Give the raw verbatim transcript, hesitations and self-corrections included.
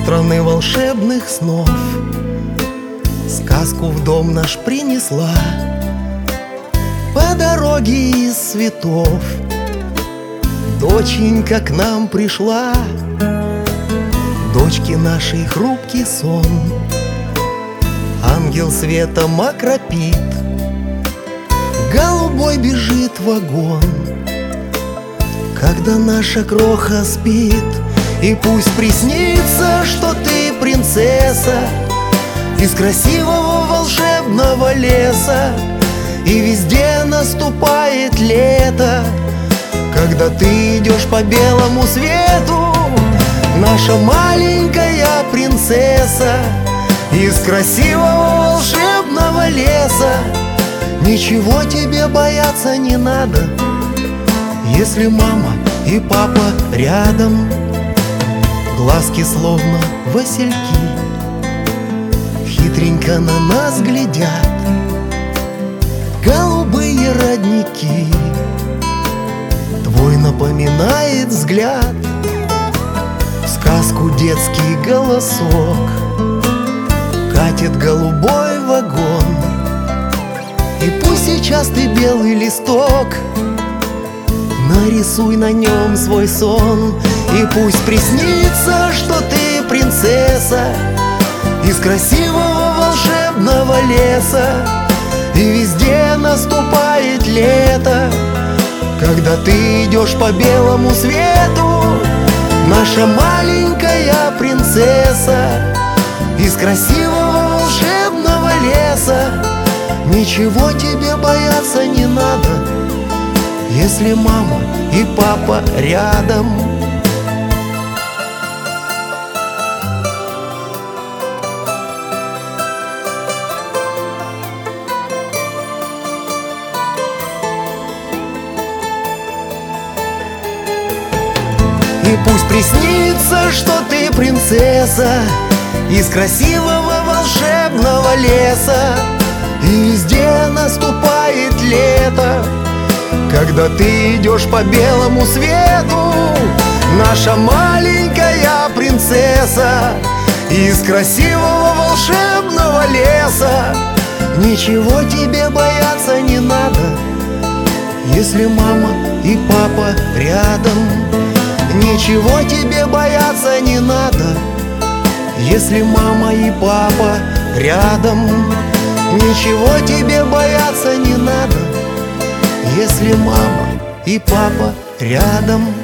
страны волшебных снов сказку в дом наш принесла по дороге из цветов. Доченька к нам пришла, дочки нашей хрупкий сон. Ангел светом окропит, голубой бежит вагон. Когда наша кроха спит, и пусть приснится, что ты принцесса из красивого волшебного леса, и везде наступает лето, когда ты идешь по белому свету. Наша маленькая принцесса из красивого волшебного леса. Ничего тебе бояться не надо, если мама и папа рядом. Глазки словно васильки хитренько на нас глядят, голубые родники. Твой напоминает взгляд в сказку детский голосок. Катит голубой вагон, и пусть сейчас ты белый листок, нарисуй на нем свой сон. И пусть приснится, что ты принцесса из красивого волшебного леса, и везде наступает лето, когда ты идешь по белому свету. Наша маленькая принцесса из красивого волшебного леса. Ничего тебе бояться не надо, если мама и папа рядом. И пусть приснится, что ты принцесса из красивого волшебного леса, и везде наступает лето, когда ты идешь по белому свету. Наша маленькая принцесса из красивого волшебного леса. Ничего тебе бояться не надо, если мама и папа рядом. Ничего тебе бояться не надо, если мама и папа рядом. Ничего тебе бояться не надо, если мама и папа рядом.